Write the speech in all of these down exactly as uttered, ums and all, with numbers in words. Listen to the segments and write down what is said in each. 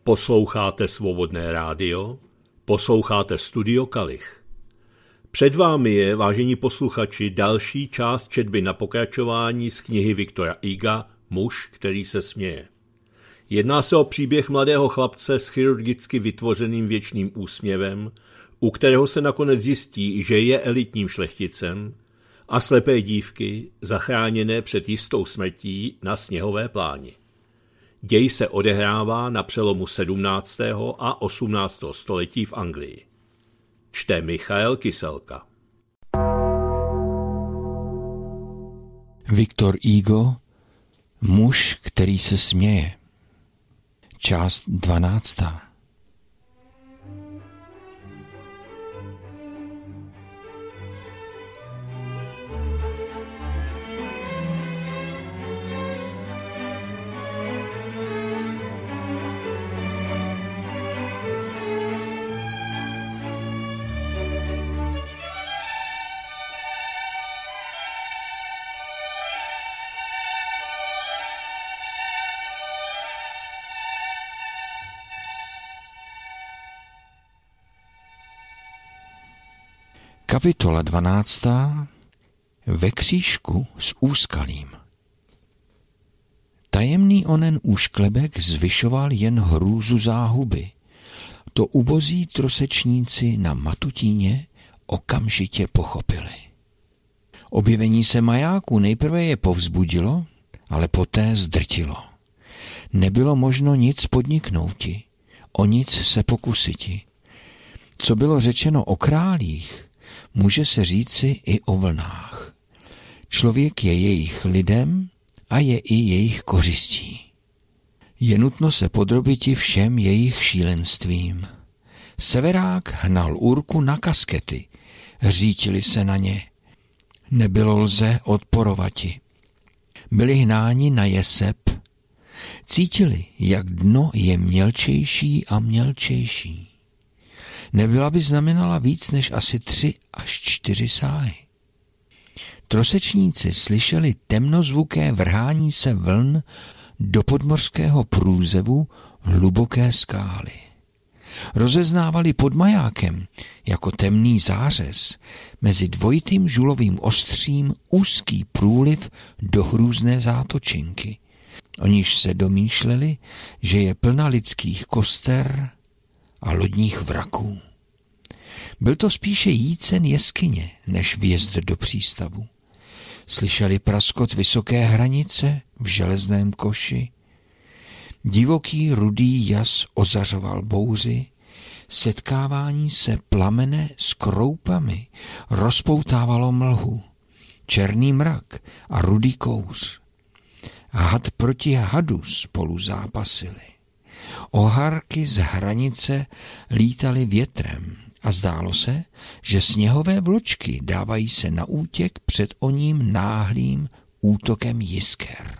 Posloucháte Svobodné rádio, posloucháte Studio Kalich. Před vámi je, vážení posluchači, další část četby na pokračování z knihy Viktora Huga Muž, který se směje. Jedná se o příběh mladého chlapce s chirurgicky vytvořeným věčným úsměvem, u kterého se nakonec zjistí, že je elitním šlechticem, a slepé dívky zachráněné před jistou smrtí na sněhové pláni. Děj se odehrává na přelomu sedmnáctého a osmnáctého století v Anglii. Čte Michael Kyselka. Viktor Hugo, Muž, který se směje. Část dvanáctá. Kapitola dvanáctá. Ve křížku s úskalím. Tajemný onen úšklebek zvyšoval jen hrůzu záhuby. To ubozí trosečníci na Matutíně okamžitě pochopili. Objevení se majáků nejprve je povzbudilo, ale poté zdrtilo. Nebylo možno nic podniknouti, o nic se pokusiti. Co bylo řečeno o králích, může se říci i o vlnách. Člověk je jejich lidem a je i jejich kořistí. Je nutno se podrobiti všem jejich šílenstvím. Severák hnal Urku na kaskety, řítili se na ně. Nebylo lze odporovati. Byli hnáni na jesep, cítili, jak dno je mělčejší a mělčejší. Nebyla by znamenala víc než asi tři až čtyři sáhy. Trosečníci slyšeli temnozvuké vrhání se vln do podmořského průzevu hluboké skály. Rozeznávali pod majákem jako temný zářez mezi dvojitým žulovým ostřím úzký průliv do hrůzné zátočinky, o níž se domýšleli, že je plna lidských koster a lodních vraků. Byl to spíše jícen jeskyně, než vjezd do přístavu. Slyšeli praskot vysoké hranice v železném koši. Divoký rudý jas ozařoval bouři, setkávání se plamene s kroupami rozpoutávalo mlhu, černý mrak a rudý kouř. Had proti hadu spolu zápasili. Oharky z hranice lítaly větrem a zdálo se, že sněhové vločky dávají se na útěk před oním náhlým útokem jisker.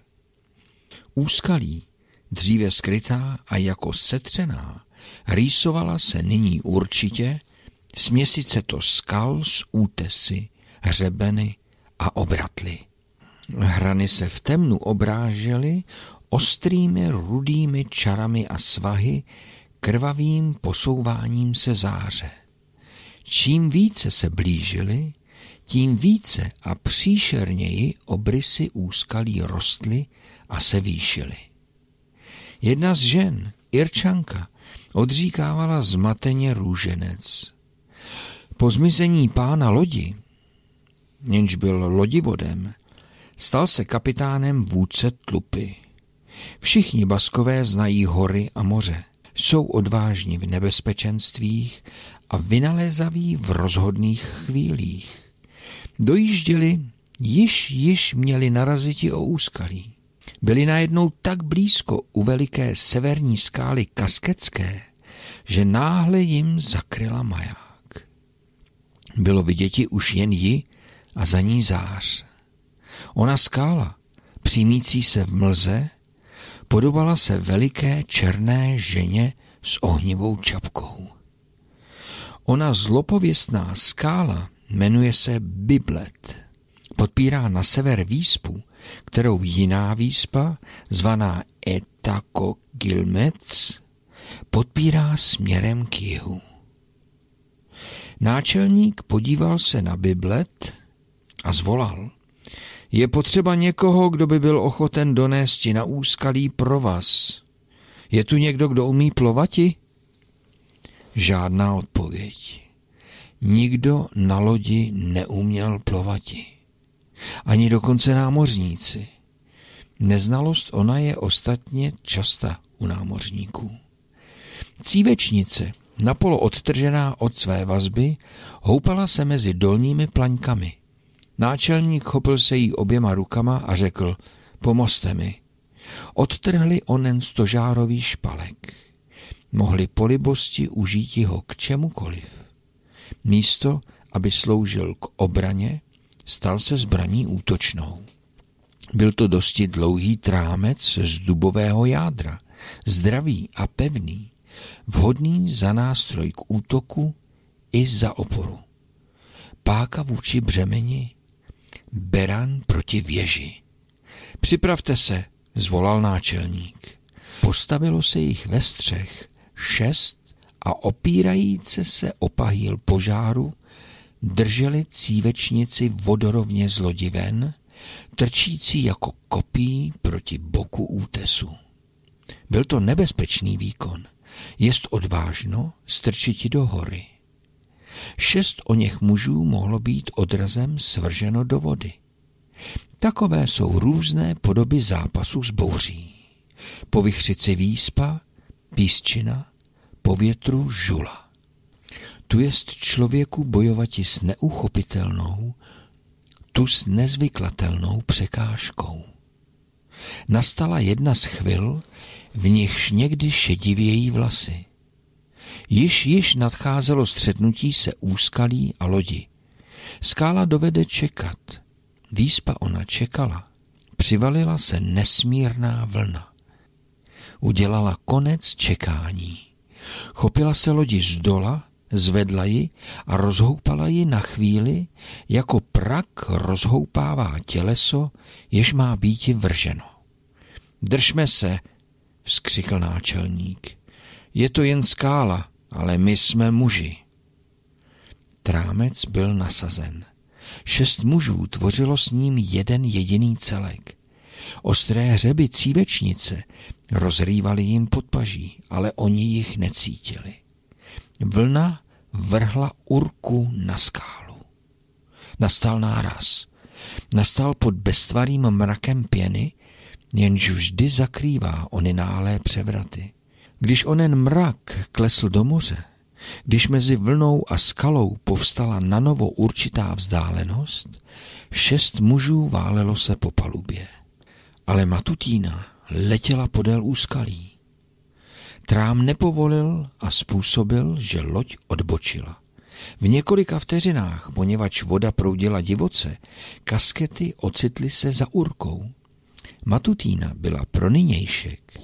Úskalí, dříve skrytá a jako setřená, rýsovala se nyní určitě směsice to skal s útesy, hřebeny a obratly. Hrany se v temnu obrážely ostrými rudými čarami a svahy, krvavým posouváním se záře. Čím více se blížili, tím více a příšerněji obrysy úskalí rostly a se výšily. Jedna z žen, Irčanka, odříkávala zmateně růženec. Po zmizení pána lodi, jenž byl lodivodem, stal se kapitánem vůdce tlupy. Všichni Baskové znají hory a moře, jsou odvážní v nebezpečenstvích a vynalézaví v rozhodných chvílích. Dojížděli, již již měli naraziti o úskalí. Byli najednou tak blízko u veliké severní skály Kasketské, že náhle jim zakryla maják. Bylo viděti už jen ji a za ní zář. Ona skála, přímící se v mlze, podobala se veliké černé ženě s ohnivou čapkou. Ona zlopověstná skála jmenuje se Byblet. Podpírá na sever výspu, kterou jiná výspa, zvaná Etakogilmec, podpírá směrem k jihu. Náčelník podíval se na biblet a zvolal: Je potřeba někoho, kdo by byl ochoten donésti na úskalí provaz. Je tu někdo, kdo umí plovati? Žádná odpověď. Nikdo na lodi neuměl plovati. Ani dokonce námořníci. Neznalost ona je ostatně časta u námořníků. Cívečnice, napolo odtržená od své vazby, houpala se mezi dolními plaňkami. Náčelník chopil se jí oběma rukama a řekl: Pomozte mi. Odtrhli onen stožárový špalek. Mohli po libosti užít ho k čemukoliv. Místo, aby sloužil k obraně, stal se zbraní útočnou. Byl to dosti dlouhý trámec z dubového jádra, zdravý a pevný, vhodný za nástroj k útoku i za oporu. Páka vůči břemeni, beran proti věži. Připravte se, zvolal náčelník. Postavilo se jich ve střech šest a opírajíce se o pahýl požáru drželi cívečnici vodorovně z lodi ven, trčící jako kopí proti boku útesu. Byl to nebezpečný výkon, jest odvážno strčiti do hory. Šest o něch mužů mohlo být odrazem svrženo do vody. Takové jsou různé podoby zápasu s bouří. Po vichřici výspa, písčina, po větru žula. Tu jest člověku bojovati s neuchopitelnou, tu s nezvyklatelnou překážkou. Nastala jedna z chvil, v nichž někdy šedivějí vlasy. Již již nadcházelo střetnutí se úskalí a lodi. Skála dovede čekat. Výspa ona čekala. Přivalila se nesmírná vlna. Udělala konec čekání. Chopila se lodi zdola, zvedla ji a rozhoupala ji na chvíli, jako prak rozhoupává těleso, jež má býti vrženo. Držme se, vzkřikl náčelník. Je to jen skála, ale my jsme muži. Trámec byl nasazen. Šest mužů tvořilo s ním jeden jediný celek. Ostré hřeby cívečnice rozrývaly jim podpaží, ale oni jich necítili. Vlna vrhla Urku na skálu. Nastal náraz. Nastal pod beztvarým mrakem pěny, jenž vždy zakrývá ony nálé převraty. Když onen mrak klesl do moře, když mezi vlnou a skalou povstala nanovo určitá vzdálenost, šest mužů válelo se po palubě. Ale Matutína letěla podél úskalí. Trám nepovolil a způsobil, že loď odbočila. V několika vteřinách, poněvadž voda proudila divoce, kaskety ocitly se za Urkou. Matutína byla pro nynějšek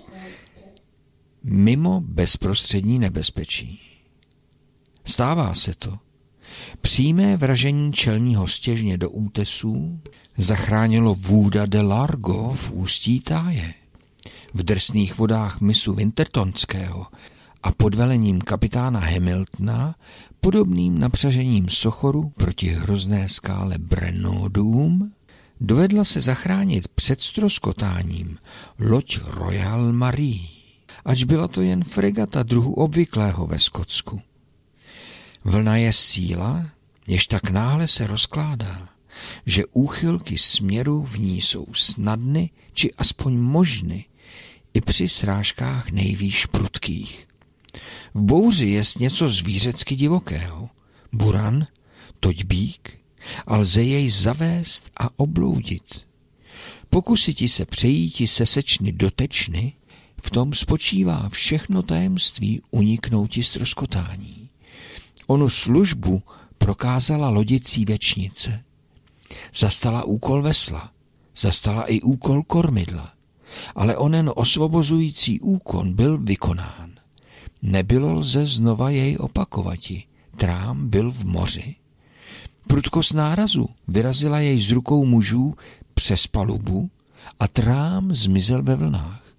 mimo bezprostřední nebezpečí. Stává se to. Přímé vražení čelního stěžně do útesů zachránilo Vůda de Largo v ústí Táje. V drsných vodách mysu Wintertonského a pod velením kapitána Hamiltona, podobným napřažením sochoru proti hrozné skále Brennodům, dovedla se zachránit před ztroskotáním loď Royal Marie, ač byla to jen fregata druhu obvyklého ve Skotsku. Vlna je síla, jež tak náhle se rozkládá, že úchylky směru v ní jsou snadny či aspoň možny i při srážkách nejvýš prudkých. V bouři jest něco zvířecky divokého, buran, toť bík, a lze jej zavést a obloudit. Pokusiti se přejíti se sečny do tečny, v tom spočívá všechno tajemství uniknouti ztroskotání. Onu službu prokázala lodi cívečnice. Zastala úkol vesla, zastala i úkol kormidla, ale onen osvobozující úkon byl vykonán. Nebylo lze znova jej opakovati, trám byl v moři. Prudkost nárazu vyrazila jej z rukou mužů přes palubu a trám zmizel ve vlnách.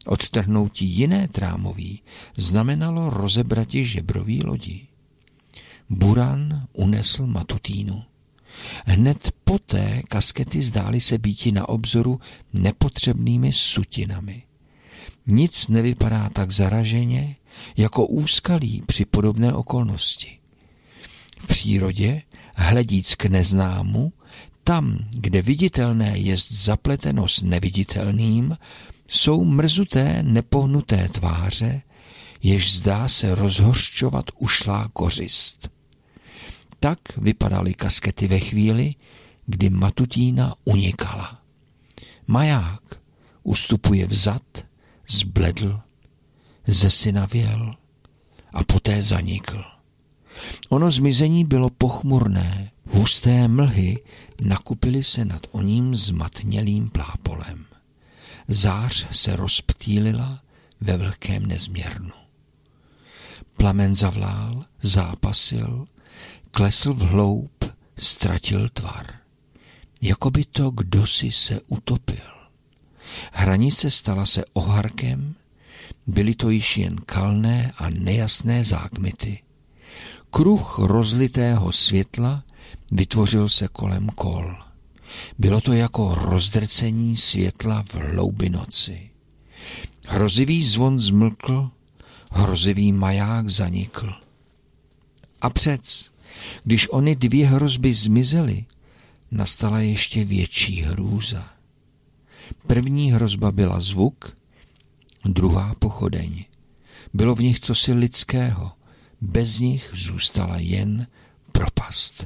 Odtrhnutí jiné trámoví znamenalo rozebrati žebrový lodi. Buran unesl Matutínu. Hned poté kaskety zdály se býti na obzoru nepotřebnými sutinami. Nic nevypadá tak zaraženě, jako úskalí při podobné okolnosti. V přírodě, hledíc k neznámu, tam, kde viditelné jest zapleteno s neviditelným, jsou mrzuté, nepohnuté tváře, jež zdá se rozhořčovat ušlá kořist. Tak vypadaly kaskety ve chvíli, kdy Matutína unikala. Maják ustupuje vzad, zbledl, zesinavěl a poté zanikl. Ono zmizení bylo pochmurné, husté mlhy nakupily se nad oním zmatnělým plápolem. Zář se rozptýlila ve vlhkém nezměrnu. Plamen zavlál, zápasil, klesl vhloub, ztratil tvar. Jakoby to kdosi se utopil. Hranice stala se oharkem, byly to již jen kalné a nejasné zákmity. Kruh rozlitého světla vytvořil se kolem kol. Bylo to jako rozdrcení světla v hloubi noci. Hrozivý zvon zmlkl, hrozivý maják zanikl. A přec, když ony dvě hrozby zmizely, nastala ještě větší hrůza. První hrozba byla zvuk, druhá pochodeň. Bylo v nich cosi lidského, bez nich zůstala jen propast.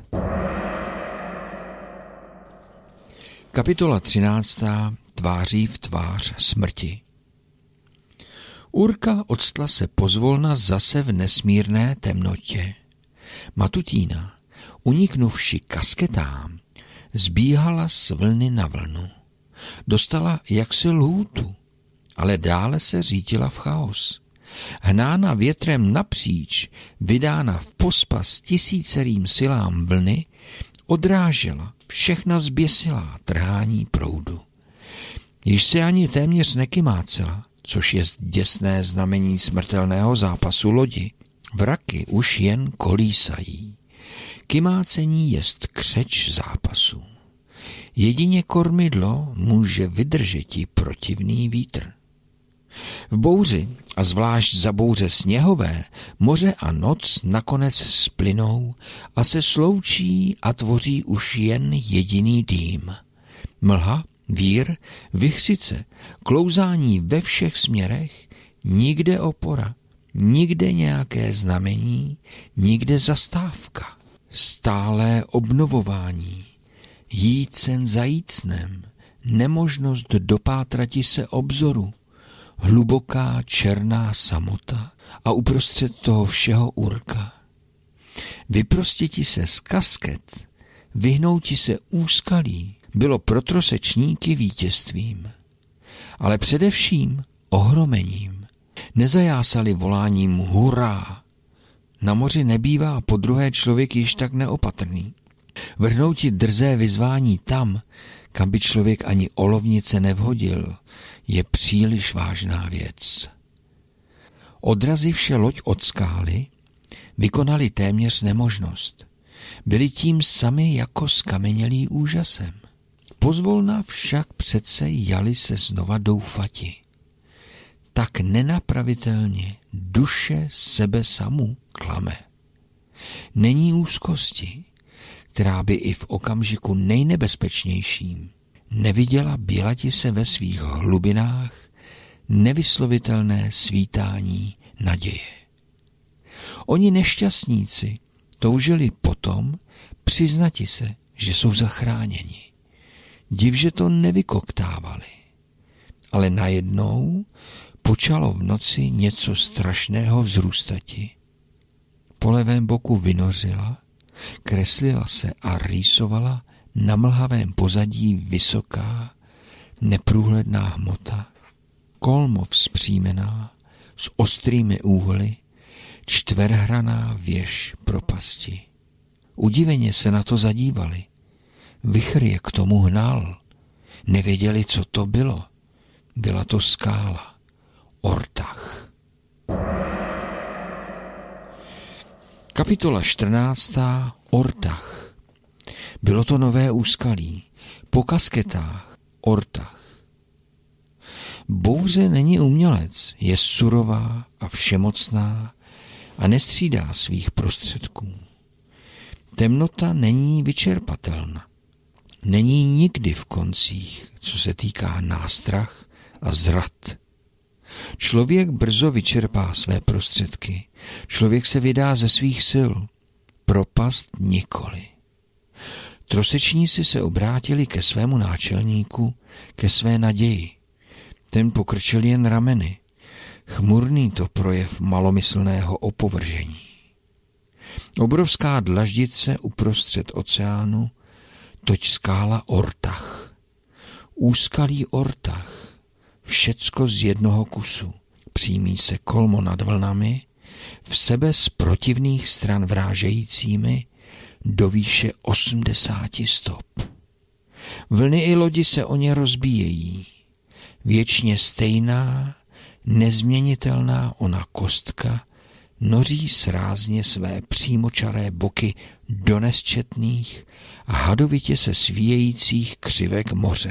Kapitola třináctá. Tváří v tvář smrti. Urka octla se pozvolna zase v nesmírné temnotě. Matutína, uniknuvši kasketám, zbíhala z vlny na vlnu. Dostala jaksi lhůtu, ale dále se řítila v chaos. Hnána větrem napříč, vydána v pospas tisícerým silám vlny, odrážela všechna zběsilá trhání proudu. Již se ani téměř nekymácela, což je děsné znamení smrtelného zápasu lodi. Vraky už jen kolísají. Kymácení jest křeč zápasu. Jedině kormidlo může vydržeti protivný vítr. V bouři, a zvlášť za bouře sněhové, moře a noc nakonec splynou a se sloučí a tvoří už jen jediný dým. Mlha, vír, vichřice, klouzání ve všech směrech, nikde opora, nikde nějaké znamení, nikde zastávka. Stálé obnovování, jícen za jícnem, nemožnost dopátrati se obzoru, hluboká černá samota a uprostřed toho všeho Urka. Vyprostěti se z kasket, vyhnouti se úskalí, bylo pro trosečníky vítězstvím. Ale především ohromením. Nezajásali voláním hurá. Na moři nebývá podruhé člověk již tak neopatrný. Vrhnouti drzé vyzvání tam, kam by člověk ani olovnice nevhodil, je příliš vážná věc. Odrazivše loď od skály, vykonali téměř nemožnost. Byli tím sami jako skamenělí úžasem. Pozvolna však přece jali se znova doufati. Tak nenapravitelně duše sebe samu klame. Není úzkosti, která by i v okamžiku nejnebezpečnějším neviděla bělati se ve svých hlubinách nevyslovitelné svítání naděje. Oni nešťastníci toužili potom přiznati se, že jsou zachráněni. Div, že to nevykoktávali. Ale najednou počalo v noci něco strašného vzrůstati. Po levém boku vynořila, kreslila se a rýsovala na mlhavém pozadí vysoká, neprůhledná hmota, kolmo vzpřímená, s ostrými úhly, čtverhraná věž propasti. Udiveně se na to zadívali. Vichr je k tomu hnal. Nevěděli, co to bylo. Byla to skála. Ortach. Kapitola čtrnáctá. Ortach. Bylo to nové úskalí. Po kasketách. Ortach. Bouře není umělec, je surová a všemocná a nestřídá svých prostředků. Temnota není vyčerpatelná. Není nikdy v koncích, co se týká nástrah a zrad. Člověk brzo vyčerpá své prostředky. Člověk se vydá ze svých sil. Propast nikoli. Trosečníci se obrátili ke svému náčelníku, ke své naději. Ten pokrčil jen rameny. Chmurný to projev malomyslného opovržení. Obrovská dlaždice uprostřed oceánu, toť skála Ortach. Úskalý Ortach, všecko z jednoho kusu, přímí se kolmo nad vlnami, v sebe z protivných stran vrážejícími do výše osmdesáti stop. Vlny i lodi se o ně rozbíjejí. Věčně stejná, nezměnitelná ona kostka noří srázně své přímočaré boky do nesčetných a hadovitě se svíjejících křivek moře.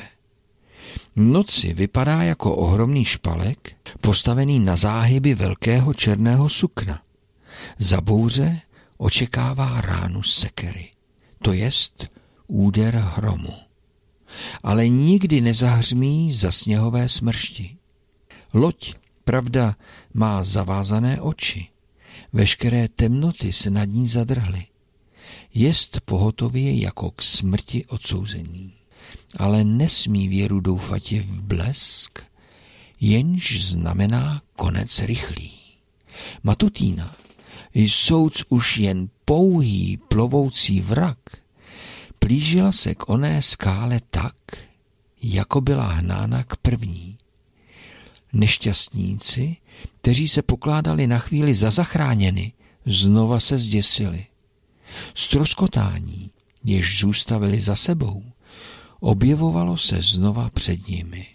Noci vypadá jako ohromný špalek, postavený na záhyby velkého černého sukna. Za bouře očekává ránu sekery, to jest úder hromu. Ale nikdy nezahřmí za sněhové smršti. Loď, pravda, má zavázané oči. Veškeré temnoty se nad ní zadrhly. Jest pohotově jako k smrti odsouzení. Ale nesmí věru doufatě v blesk, jenž znamená konec rychlý. Matutína, jsouc už jen pouhý plovoucí vrak, plížila se k oné skále tak, jako byla hnána k první. Nešťastníci, kteří se pokládali na chvíli za zachráněny, znova se zděsili. Stroskotání, jež zůstavili za sebou, objevovalo se znova před nimi.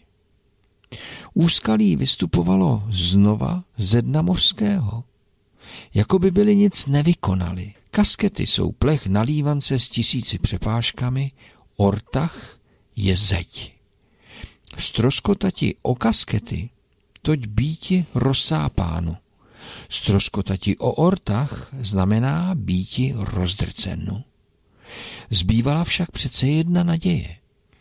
Úskalí vystupovalo znova ze dna mořského, jako by byli nic nevykonali. Kaskety jsou plech na lívance s tisíci přepážkami, Ortach je zeď. Stroskotati o kaskety, toť býti rozsápánu. Stroskotati o Ortach znamená býti rozdrcenu. Zbývala však přece jedna naděje.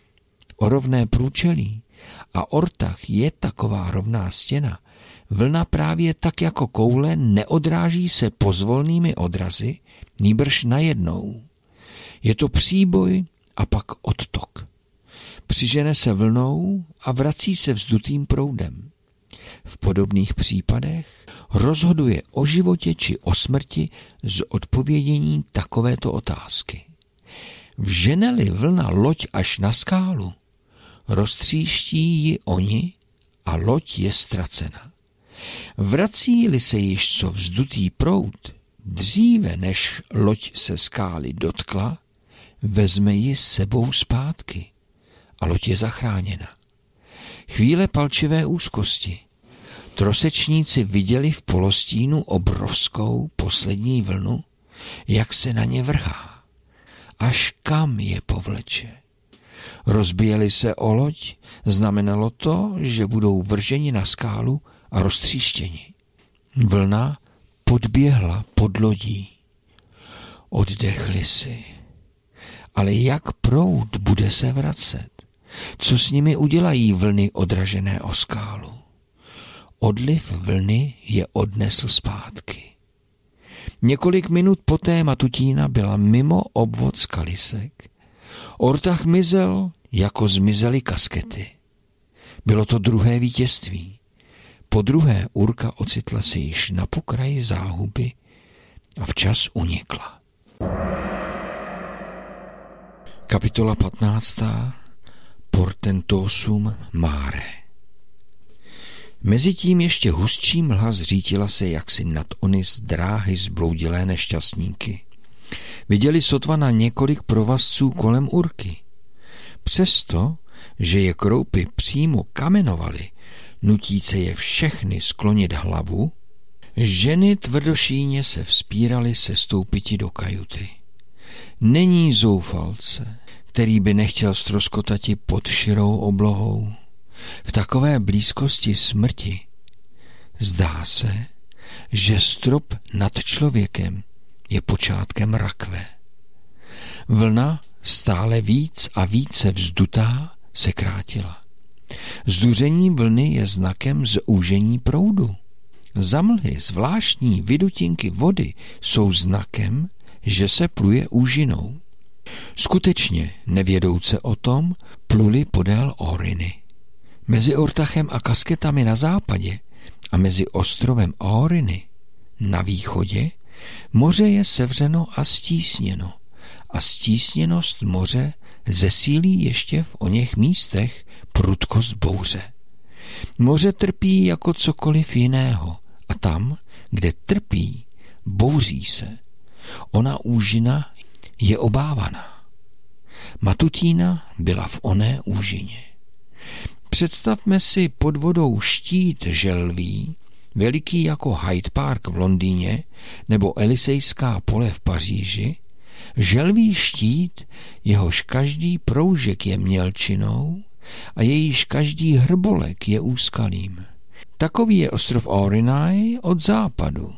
O rovné průčelí a Ortach je taková rovná stěna. Vlna právě tak jako koule neodráží se pozvolnými odrazy, nýbrž najednou. Je to příboj a pak odtok. Přižene se vlnou a vrací se vzdutým proudem. V podobných případech rozhoduje o životě či o smrti z odpovědění takovéto otázky. Vžene-li vlna loď až na skálu, roztříští ji oni a loď je ztracena. Vrací-li se již co vzdutý proud, dříve než loď se skály dotkla, vezme ji s sebou zpátky a loď je zachráněna. Chvíle palčivé úzkosti. Trosečníci viděli v polostínu obrovskou poslední vlnu, jak se na ně vrhá. Až kam je povleče. Rozbíjeli se o loď, znamenalo to, že budou vrženi na skálu a roztříštěni. Vlna podběhla pod lodí. Oddechli si. Ale jak proud bude se vracet? Co s nimi udělají vlny odražené o skálu? Odliv vlny je odnesl zpátky. Několik minut poté Matutína byla mimo obvod skalisek. Ortach mizel, jako zmizely kaskety. Bylo to druhé vítězství. Po druhé Urka ocitla se již na pokraji záhuby a včas unikla. Kapitola patnáctá. Portentosum mare. Mezitím ještě hustší mlha zřítila se jaksi nad ony z dráhy zbloudilé nešťastníky. Viděli sotva na několik provazců kolem Urky. Přesto, že je kroupy přímo kamenovaly, nutíce je všechny sklonit hlavu, ženy tvrdošíjně se vzpíraly sestoupiti do kajuty. Není zoufalce, který by nechtěl ztroskotati pod širou oblohou. V takové blízkosti smrti zdá se, že strop nad člověkem je počátkem rakve. Vlna stále víc a více vzdutá se krátila. Zduření vlny je znakem zúžení proudu. Zamlhy zvláštní vydutinky vody jsou znakem, že se pluje úžinou. Skutečně, nevědouce o tom, pluli podél Oriny. Mezi Ortachem a Kasketami na západě a mezi ostrovem Oriny na východě moře je sevřeno a stísněno a stísněnost moře zesílí ještě v oněch místech prudkost bouře. Moře trpí jako cokoliv jiného a tam, kde trpí, bouří se. Ona úžina je obávaná. Matutína byla v oné úžině. Představme si pod vodou štít želví, veliký jako Hyde Park v Londýně nebo Elysejská pole v Paříži, želví štít, jehož každý proužek je mělčinou a jejíž každý hrbolek je úskalým. Takový je ostrov Orinae od západu.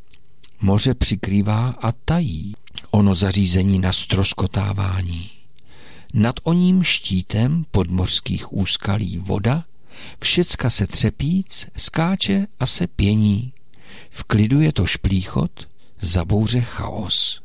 Moře přikrývá a tají ono zařízení na ztroskotávání. Nad oním štítem podmořských úskalí voda všecka se třepíc, skáče a se pění. V klidu je to šplíchot, za bouře chaos.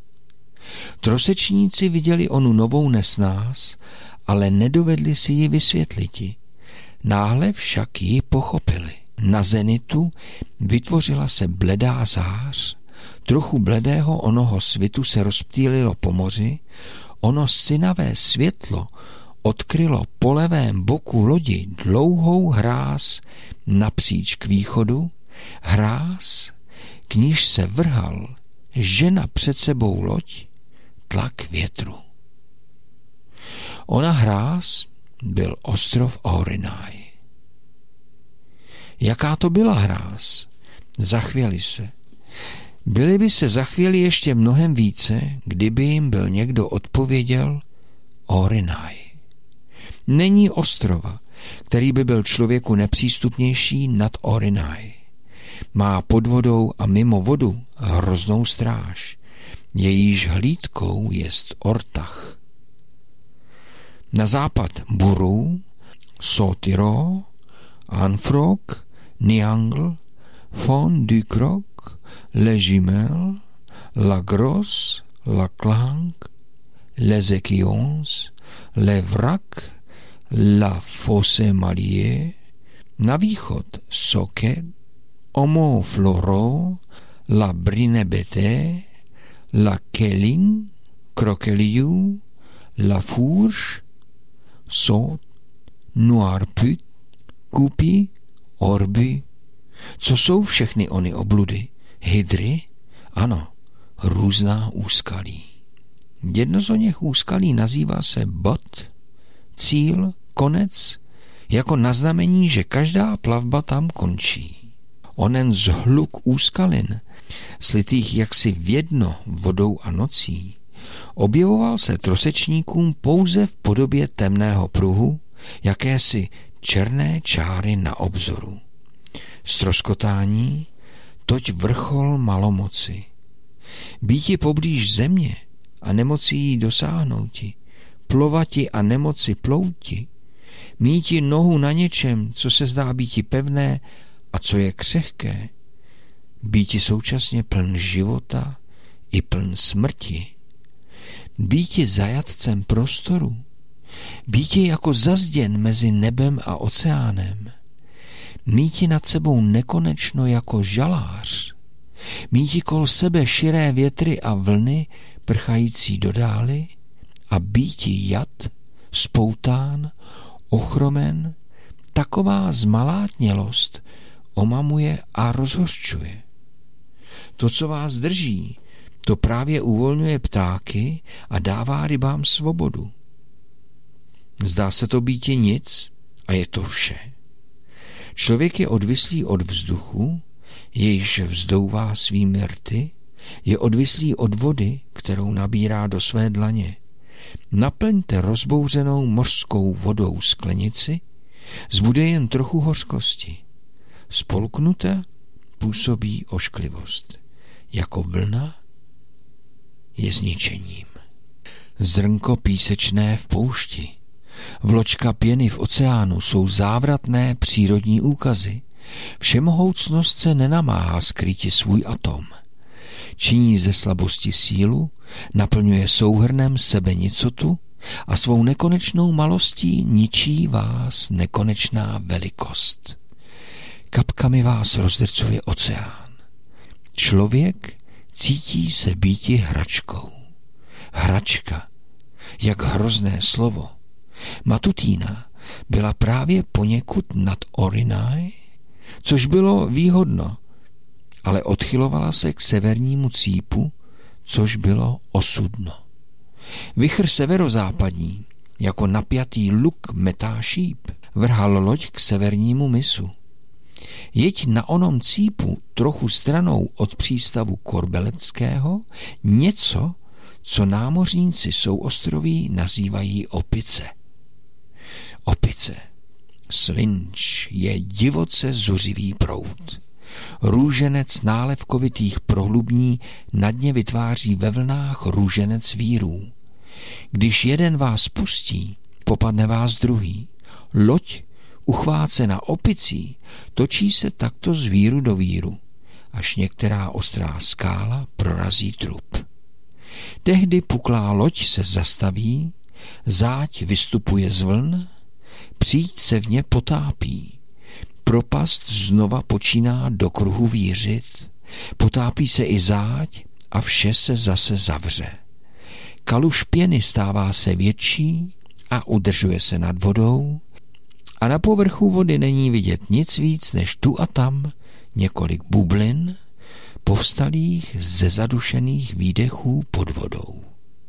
Trosečníci viděli onu novou nesnáz, ale nedovedli si ji vysvětliti. Náhle však ji pochopili. Na zenitu vytvořila se bledá zář, trochu bledého onoho svitu se rozptýlilo po moři, ono synavé světlo odkrylo po levém boku lodi dlouhou hráz napříč k východu, hráz, k níž se vrhal žena před sebou loď, tlak větru. Ona hráz byl ostrov Orinae. Jaká to byla hráz? Zachvěli se. Byli by se zachvěli ještě mnohem více, kdyby jim byl někdo odpověděl Orinae. Není ostrova, který by byl člověku nepřístupnější nad Orinae. Má pod vodou a mimo vodu hroznou stráž. Jejíž hlídkou jest Ortach. Na západ Buru, Sotiro, Anfrog, Niangle, Fond du Croc, Le Jumel, La Grosse, La Clanque, Les Équillons, Le Vrac, La Fosse Malie, na východ Socket, Homo Floro, La Brinebete, La Kelling, Croqueliou, La Fourche, Saut, Noirput, Coupy, Orby. Co jsou všechny ony obludy? Hydry? Ano, různá úskalí. Jedno z oněch úskalí nazývá se bod, cíl, konec, jako naznamení, že každá plavba tam končí. Onen zhluk úskalin, slitých jaksi v jedno vodou a nocí, objevoval se trosečníkům pouze v podobě temného pruhu, jakési černé čáry na obzoru. Stroskotání, toť vrchol malomoci. Býti poblíž země a nemoci jí dosáhnouti, plovati a nemoci plouti, míti nohu na něčem, co se zdá býti pevné a co je křehké, býti současně pln života i pln smrti, býti zajatcem prostoru, býti jako zazděn mezi nebem a oceánem, míti nad sebou nekonečno jako žalář, míti kol sebe širé větry a vlny prchající do dály a býti jad, spoután, ochromen, taková zmalátnělost omamuje a rozhořčuje. To, co vás drží, to právě uvolňuje ptáky a dává rybám svobodu. Zdá se to býti nic a je to vše. Člověk je odvislý od vzduchu, jejž vzdouvá svými rty, je odvislý od vody, kterou nabírá do své dlaně. Naplňte rozbouřenou mořskou vodou sklenici, zbude jen trochu hořkosti. Spolknuté působí ošklivost. Jako vlna je zničením. Zrnko písečné v poušti, vločka pěny v oceánu jsou závratné přírodní úkazy. Všemohoucnost se nenamáhá skrýti svůj atom. Činí ze slabosti sílu, naplňuje souhrnem sebenicotu a svou nekonečnou malostí ničí vás nekonečná velikost. Kapkami vás rozdrcuje oceán. Člověk cítí se býti hračkou. Hračka, jak hrozné slovo. Matutína byla právě poněkud nad Orinae, což bylo výhodno, ale odchylovala se k severnímu cípu, což bylo osudno. Vichr severozápadní, jako napjatý luk metá šíp, vrhal loď k severnímu mysu. Jeď na onom cípu trochu stranou od přístavu Korbeleckého něco, co námořníci souostroví nazývají opice. Opice. Svinč je divoce zuřivý proud. Růženec nálevkovitých prohlubní na dně vytváří ve vlnách růženec vírů. Když jeden vás pustí, popadne vás druhý. Loď, uchvácená opicí, točí se takto z víru do víru, až některá ostrá skála prorazí trup. Tehdy puklá loď se zastaví, záď vystupuje z vln, příď se v ně potápí. Propast znova počíná do kruhu vířit, potápí se i záď a vše se zase zavře. Kaluž pěny stává se větší a udržuje se nad vodou a na povrchu vody není vidět nic víc než tu a tam několik bublin, povstalých ze zadušených výdechů pod vodou.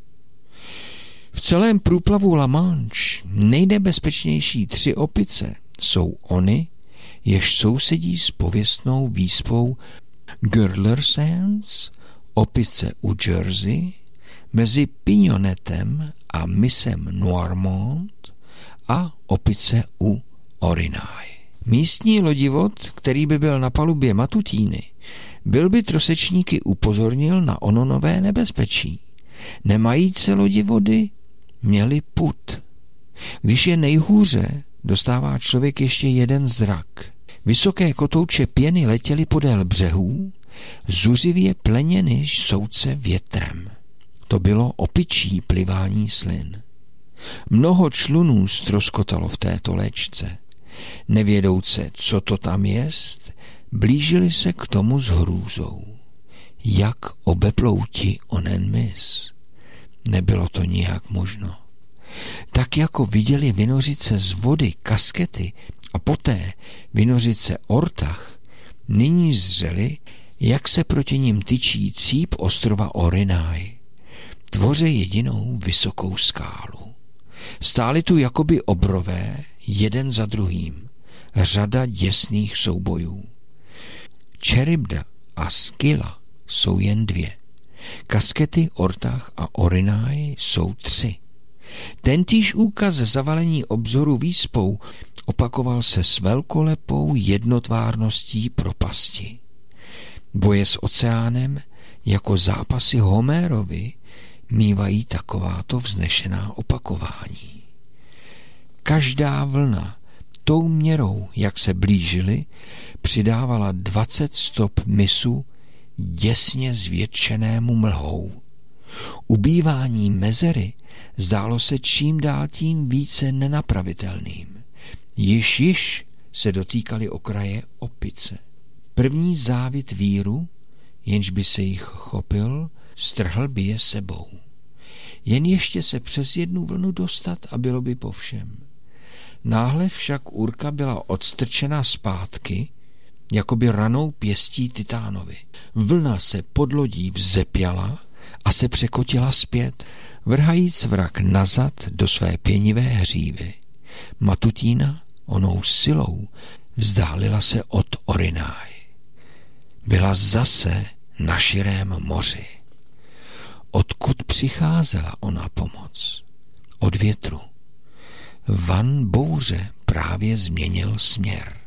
V celém průplavu La Manche nejnebezpečnější tři opice jsou ony, jež sousedí s pověstnou výspou Girdler Sands, opice u Jersey, mezi Pignonetem a mysem Noirmont a opice u Orinae. Místní lodivod, který by byl na palubě Matutíny, byl by trosečníky upozornil na ono nové nebezpečí. Nemajíce lodivody měli put. Když je nejhůře, dostává člověk ještě jeden zrak. Vysoké kotouče pěny letěly podél břehů, zuřivě pleněny souce větrem. To bylo opičí plivání slin. Mnoho člunů ztroskotalo v této léčce. Nevědouce, co to tam jest, blížili se k tomu s hrůzou. Jak obeplouti onen mys? Nebylo to nijak možno. Tak jako viděli vynořit se z vody kaskety a poté vynořit se ortach, nyní zřeli, jak se proti nim tyčí cíp ostrova Orinae. Tvoře jedinou vysokou skálu. Stály tu jakoby obrové, jeden za druhým, řada děsných soubojů. Charybda a Scylla jsou jen dvě. Kaskety, ortach a Orinae jsou tři. Tentýž úkaz zavalení obzoru výspou opakoval se s velkolepou jednotvárností propasti. Boje s oceánem, jako zápasy Homérovi, mívají takováto vznešená opakování. Každá vlna tou měrou, jak se blížily, přidávala dvacet stop mysu děsně zvětšenému mlhou. Ubývání mezery zdálo se čím dál tím více nenapravitelným. Již již se dotýkali okraje opice. První závit víru, jenž by se jich chopil, strhl by je sebou. Jen ještě se přes jednu vlnu dostat a bylo by po všem. Náhle však úrka byla odstrčena zpátky, jakoby ranou pěstí titánovi. Vlna se pod lodí vzepěla a se překotila zpět, vrhajíc vrak nazad do své pěnivé hřívy. Matutína onou silou vzdálila se od Orináj. Byla zase na širém moři. Odkud přicházela ona pomoc? Od větru. Van bouře právě změnil směr.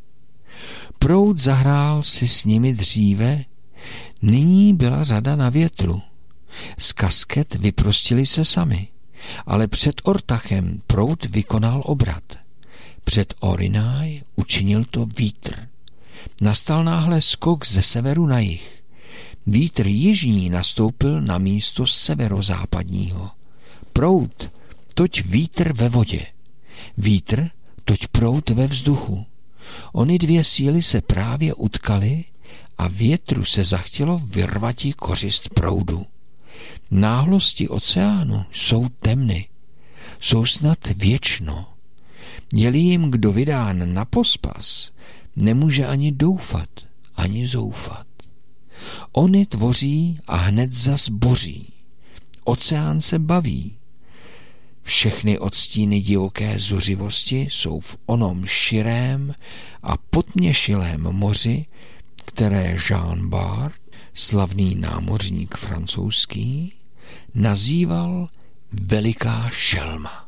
Proud zahrál si s nimi dříve, nyní byla řada na větru. Z kasket vyprostili se sami, ale před Ortachem proud vykonal obrat. Před Orináj učinil to vítr. Nastal náhle skok ze severu na jih. Vítr jižní nastoupil na místo severozápadního. Proud, toť vítr ve vodě. Vítr, toť proud ve vzduchu. Ony dvě síly se právě utkaly a větru se zachtělo vyrvati kořist proudu. Náhlosti oceánu jsou temny, jsou snad věčno. Je-li jim kdo vydán na pospas, nemůže ani doufat, ani zoufat. Ony tvoří a hned zas boří. Oceán se baví. Všechny odstíny divoké zuřivosti jsou v onom širém a potměšilém moři, které Jean Bart, slavný námořník francouzský, nazýval veliká šelma.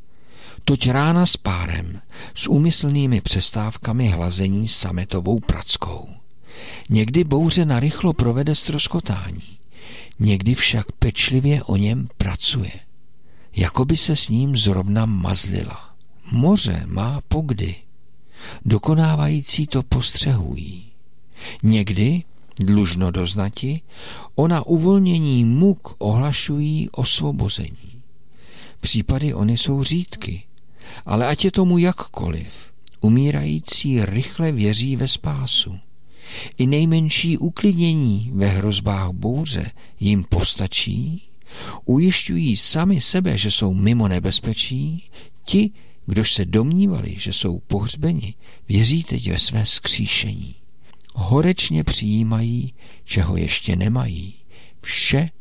Toť rána s párem, s úmyslnými přestávkami hlazení sametovou prackou. Někdy bouře narychlo provede ztroskotání, někdy však pečlivě o něm pracuje, jako by se s ním zrovna mazlila. Moře má pokdy, dokonávající to postřehují. Někdy, dlužno doznati, ona uvolnění muk ohlašují osvobození. Případy ony jsou řídky, ale ať je tomu jakkoliv, umírající rychle věří ve spásu. I nejmenší uklidnění ve hrozbách bouře jim postačí, ujišťují sami sebe, že jsou mimo nebezpečí, ti, kdož se domnívali, že jsou pohřbeni, věří teď ve své vzkříšení. Horečně přijímají, čeho ještě nemají. Vše,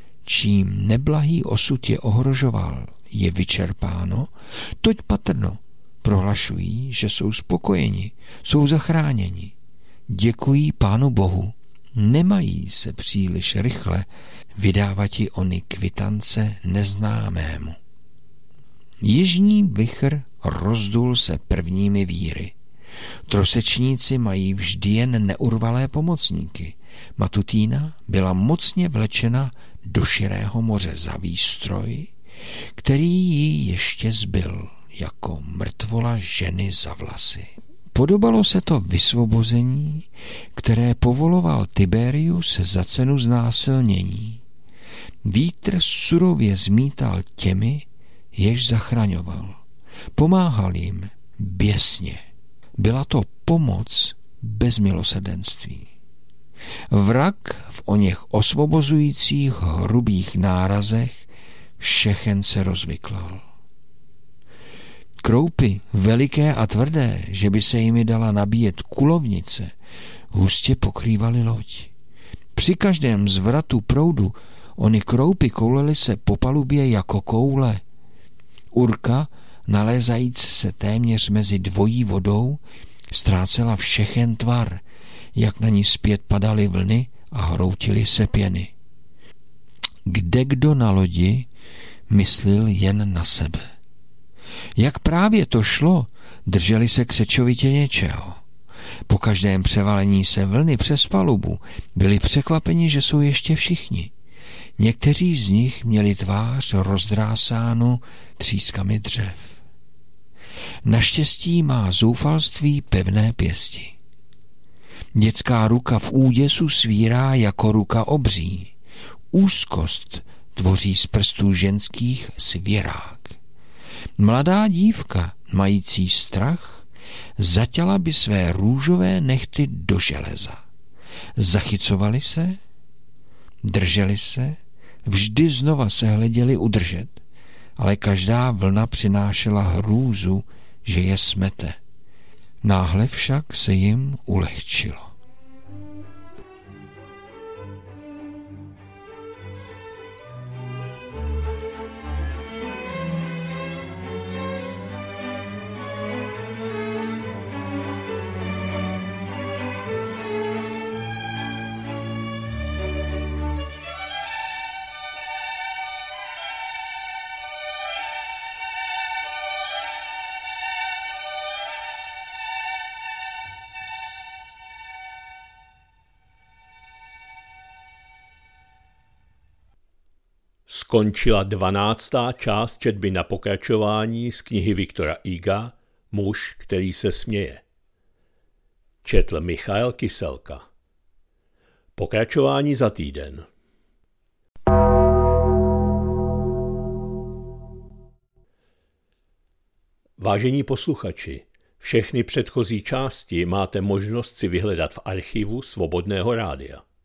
čím neblahý osud je ohrožoval, je vyčerpáno, toť patrno prohlašují, že jsou spokojeni, jsou zachráněni. Děkují Pánu Bohu, nemají se příliš rychle vydávati ony kvitance neznámému. Jižní vichr rozdul se prvními víry. Trosečníci mají vždy jen neurvalé pomocníky. Matutína byla mocně vlečena do širého moře za výstroj, který jí ještě zbyl jako mrtvola ženy za vlasy. Podobalo se to vysvobození, které povoloval Tiberius za cenu znásilnění. Vítr surově zmítal těmi, jež zachraňoval. Pomáhal jim běsně. Byla to pomoc bez milosrdenství. Vrak v oněch osvobozujících hrubých nárazech všechen se rozvyklal. Kroupy, veliké a tvrdé, že by se jimi dala nabíjet kulovnice, hustě pokrývaly loď. Při každém zvratu proudu ony kroupy koulely se po palubě jako koule. Urka, nalézajíc se téměř mezi dvojí vodou, ztrácela všechen tvar, jak na ní zpět padaly vlny a hroutily se pěny. Kdekdo na lodi myslil jen na sebe. Jak právě to šlo, drželi se křečovitě něčeho. Po každém převalení se vlny přes palubu byli překvapeni, že jsou ještě všichni. Někteří z nich měli tvář rozdrásánu třískami dřev. Naštěstí má zoufalství pevné pěsti. Dětská ruka v úděsu svírá jako ruka obří. Úzkost tvoří z prstů ženských svěrák. Mladá dívka, mající strach, zatěla by své růžové nehty do železa. Zachycovali se, drželi se, vždy znova se hleděli udržet, ale každá vlna přinášela hrůzu, že je smete. Náhle však se jim ulehčilo. skončila dvanáctá část četby na pokračování z knihy Viktora Huga Muž, který se směje. Četl Michael Kyselka. Pokračování za týden. Vážení posluchači, všechny předchozí části máte možnost si vyhledat v archivu Svobodného rádia.